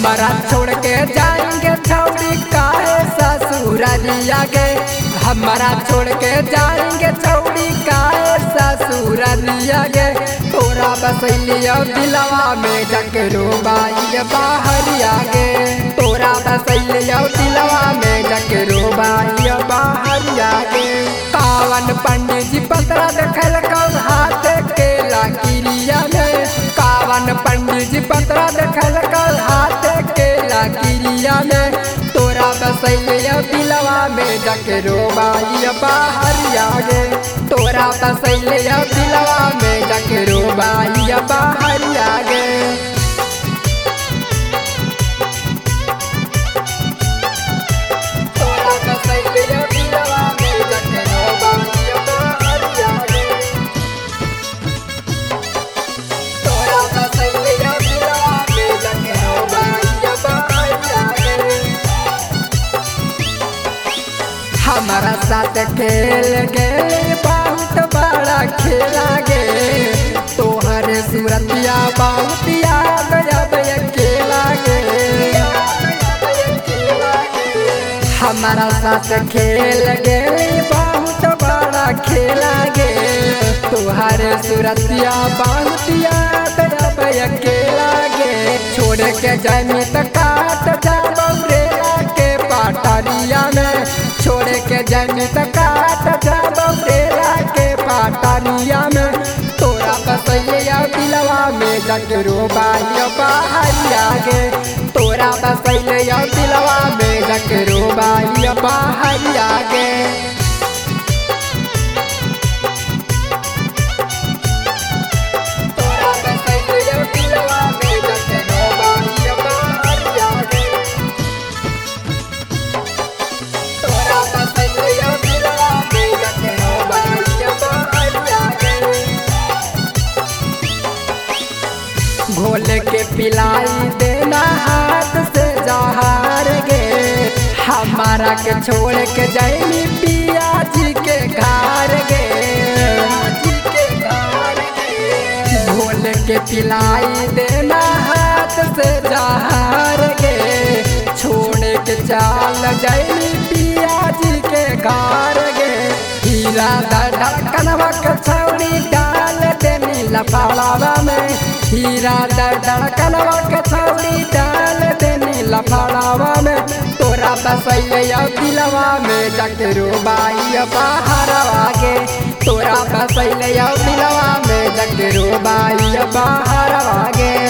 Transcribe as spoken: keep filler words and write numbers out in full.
हमारा छोड़ के जाएंगे छौड़ी काहे ससुरालिया गे। हमारा छोड़ के जाएंगे छौड़ी काहे ससुरालिया गे। तोरा बसैलिया दिलवा में जाके रोबाई बाहरिया गे। तोरा बसैलिया दिलवा में जाके रोबाई बाहरिया गे। कावन पंडित जी पतरा देखल कौन हाथ के लाकिरिया में। कावन पंडित जी पतरा देखल कौन हाथ के लाकिरिया में। तोरा बसैलिया दिलवा में जाके रोबाई बाहरिया गे। तोरा बसैलिया दिलवा में जाके रोबाई बाहरिया गे। तोरा बसैलिया दिलवा में जाके रोबाई बाहरिया गे। तोरा बसैलिया दिलवा में जाके रोबाई बाहरिया गे। हमारा साथ खेल गए बहुत बड़ा खेला गे। तोहर सूरतिया बहुत याद अब अकेला गे। हमारा साथ खेल गए बहुत बड़ा खेला गे। तोहर सूरतिया बहुत याद अब अकेला गे। छोड़ के जमी तक काट जाबो रे के पाटरिया में। छोड़ के जमी तक काट जाबो रे के पाटरिया में। तोरा बसैलिया दिलवा में जाके रोबाई बाहरिया गे। तोरा बसैलिया दिलवा में जाके रोबाई बाहरिया गे। तोरा बसैलिया दिलवा में जाके रोबाई बाहरिया गे। तोरा बसैलिया दिलवा में जाके रोबाई बाहरिया गे। घोल के पिलाई देना हाथ से जहार गे। हमारा के छोड़ के जाइनी पिया जी के घर गे। घोल के पिलाई देना हाथ से जहार गे। छोड़ के चाल जाइनी पिया जी के घर गे। हीरा धड़कनवा के छौड़ी डाल देनी लफड़ावा में। हीरा धड़कनवा के छौड़ी डाल देनी लफड़ावा में। तोरा बसैलिया दिलवा में जाके रोबाई बाहरवा गे। तोरा बसैलिया दिलवा में जाके रोबाई बाहरवा गे।